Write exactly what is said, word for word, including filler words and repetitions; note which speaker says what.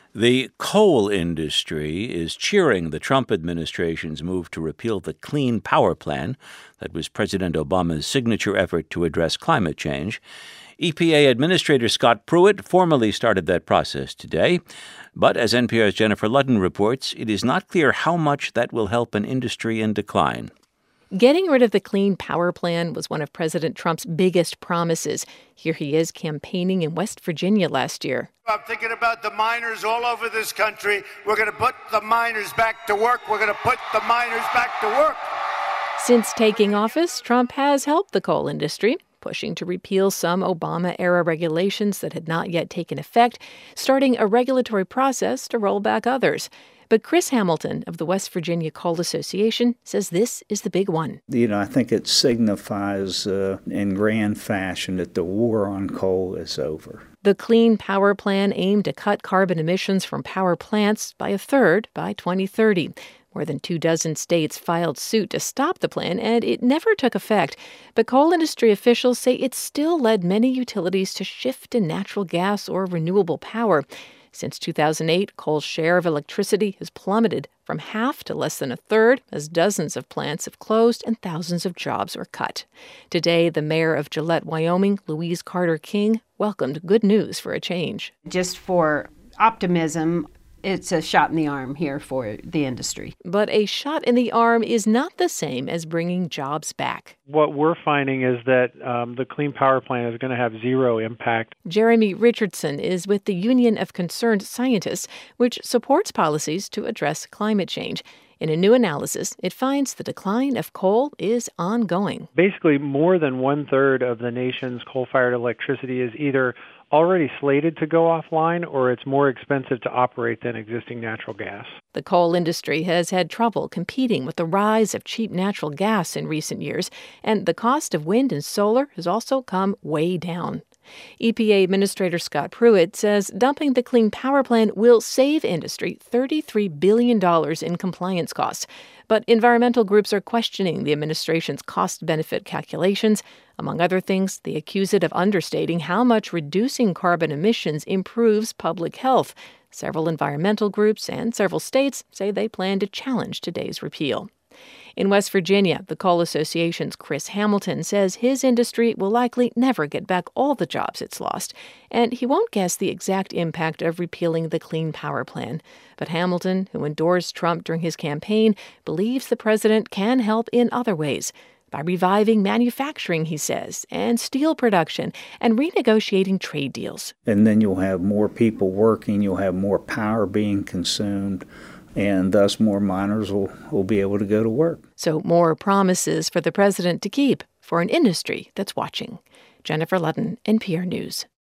Speaker 1: The coal industry is cheering the Trump administration's move to repeal the Clean Power Plan that was President Obama's signature effort to address climate change. E P A Administrator Scott Pruitt formally started that process today. But as N P R's Jennifer Ludden reports, it is not clear how much that will help an industry in decline.
Speaker 2: Getting rid of the Clean Power Plan was one of President Trump's biggest promises. Here he is campaigning in West Virginia last year.
Speaker 3: I'm thinking about the miners all over this country. We're going to put the miners back to work. We're going to put the miners back to work.
Speaker 2: Since taking office, Trump has helped the coal industry, pushing to repeal some Obama-era regulations that had not yet taken effect, starting a regulatory process to roll back others. But Chris Hamilton of the West Virginia Coal Association says this is the big one.
Speaker 4: You know, I think it signifies uh, in grand fashion that the war on coal is over.
Speaker 2: The Clean Power Plan aimed to cut carbon emissions from power plants by a third by twenty thirty. More than two dozen states filed suit to stop the plan, and it never took effect. But coal industry officials say it still led many utilities to shift to natural gas or renewable power. Since two thousand eight, coal's share of electricity has plummeted from half to less than a third as dozens of plants have closed and thousands of jobs were cut. Today, the mayor of Gillette, Wyoming, Louise Carter King, welcomed good news for a change.
Speaker 5: Just for optimism, it's a shot in the arm here for the industry.
Speaker 2: But a shot in the arm is not the same as bringing jobs back.
Speaker 6: What we're finding is that um, the Clean Power Plan is going to have zero impact.
Speaker 2: Jeremy Richardson is with the Union of Concerned Scientists, which supports policies to address climate change. In a new analysis, it finds the decline of coal is ongoing.
Speaker 6: Basically, more than one-third of the nation's coal-fired electricity is either already slated to go offline or it's more expensive to operate than existing natural gas.
Speaker 2: The coal industry has had trouble competing with the rise of cheap natural gas in recent years, and the cost of wind and solar has also come way down. E P A Administrator Scott Pruitt says dumping the Clean Power Plan will save industry thirty-three billion dollars in compliance costs. But environmental groups are questioning the administration's cost-benefit calculations. Among other things, they accuse it of understating how much reducing carbon emissions improves public health. Several environmental groups and several states say they plan to challenge today's repeal. In West Virginia, the Coal Association's Chris Hamilton says his industry will likely never get back all the jobs it's lost, and he won't guess the exact impact of repealing the Clean Power Plan. But Hamilton, who endorsed Trump during his campaign, believes the president can help in other ways. By reviving manufacturing, he says, and steel production, and renegotiating trade deals.
Speaker 4: And then you'll have more people working, you'll have more power being consumed, and thus more miners will, will be able to go to work.
Speaker 2: So more promises for the president to keep for an industry that's watching. Jennifer Ludden, N P R News.